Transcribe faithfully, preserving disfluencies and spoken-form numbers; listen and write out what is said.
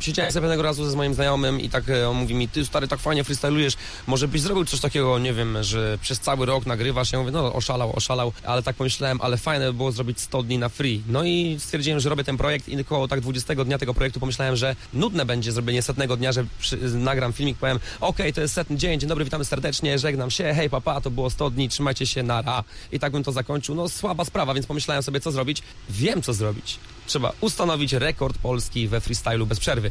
Siedziałem sobie pewnego razu ze moim znajomym i tak e, on mówi mi, ty stary, tak fajnie freestylujesz, może byś zrobił coś takiego, nie wiem, że przez cały rok nagrywasz. Ja mówię, no oszalał, oszalał, ale tak pomyślałem, ale fajne by było zrobić sto dni na free. No i stwierdziłem, że robię ten projekt i około tak dwudziestego dnia tego projektu pomyślałem, że nudne będzie zrobienie setnego dnia, że przy, nagram filmik, powiem, okej, okay, to jest setny dzień, dzień dobry, witamy serdecznie, żegnam się, hej papa, to było sto dni, trzymajcie się, nara. I tak bym to zakończył. No słaba sprawa, więc pomyślałem sobie, co zrobić. Wiem, co zrobić. Trzeba ustanowić rekord Polski we freestylu bez przerwy.